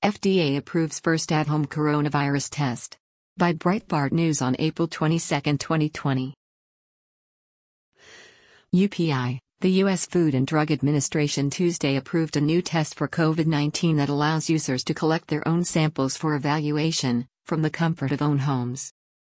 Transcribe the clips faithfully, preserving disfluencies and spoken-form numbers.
F D A approves first at-home coronavirus test. By Breitbart News on April twenty-second, twenty twenty. U P I, the U S Food and Drug Administration Tuesday approved a new test for COVID nineteen that allows users to collect their own samples for evaluation, from the comfort of own homes.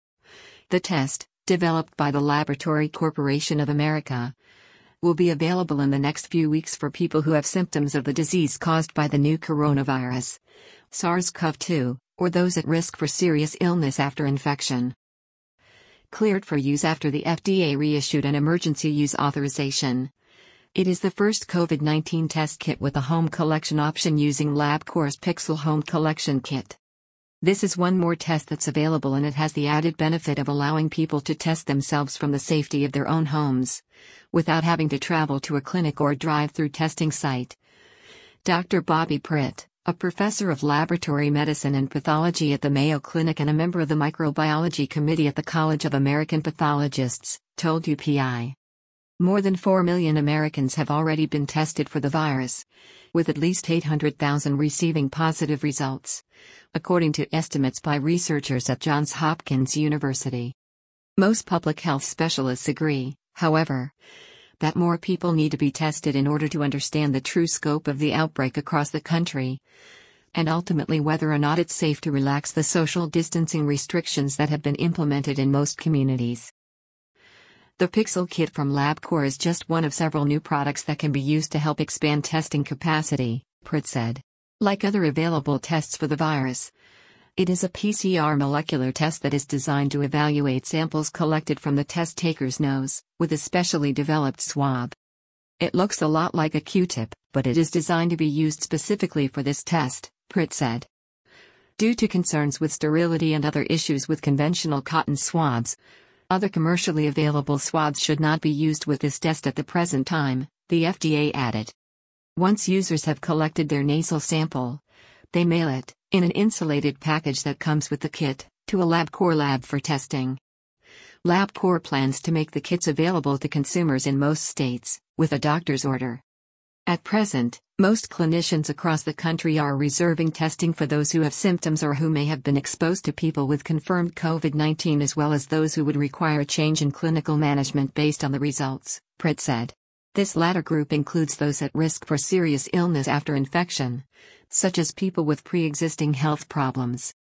The test, developed by the Laboratory Corporation of America, will be available in the next few weeks for people who have symptoms of the disease caused by the new coronavirus, SARS CoV two, or those at risk for serious illness after infection. Cleared for use after the F D A reissued an emergency use authorization. It is the first COVID nineteen test kit with a home collection option using LabCorp's Pixel Home Collection Kit. This is one more test that's available, and it has the added benefit of allowing people to test themselves from the safety of their own homes, without having to travel to a clinic or drive-through testing site. Doctor Bobby Pritt, a professor of laboratory medicine and pathology at the Mayo Clinic and a member of the microbiology committee at the College of American Pathologists, told U P I. More than four million Americans have already been tested for the virus, with at least eight hundred thousand receiving positive results, according to estimates by researchers at Johns Hopkins University. Most public health specialists agree, however, that more people need to be tested in order to understand the true scope of the outbreak across the country, and ultimately whether or not it's safe to relax the social distancing restrictions that have been implemented in most communities. The Pixel Kit from LabCorp is just one of several new products that can be used to help expand testing capacity, Pritt said. Like other available tests for the virus, it is a P C R molecular test that is designed to evaluate samples collected from the test taker's nose, with a specially developed swab. It looks a lot like a Q-tip, but it is designed to be used specifically for this test, Pritt said. Due to concerns with sterility and other issues with conventional cotton swabs, other commercially available swabs should not be used with this test at the present time, the F D A added. Once users have collected their nasal sample, they mail it, in an insulated package that comes with the kit, to a LabCorp lab for testing. LabCorp plans to make the kits available to consumers in most states, with a doctor's order. At present, most clinicians across the country are reserving testing for those who have symptoms or who may have been exposed to people with confirmed COVID nineteen, as well as those who would require a change in clinical management based on the results, Pritt said. This latter group includes those at risk for serious illness after infection, such as people with pre-existing health problems.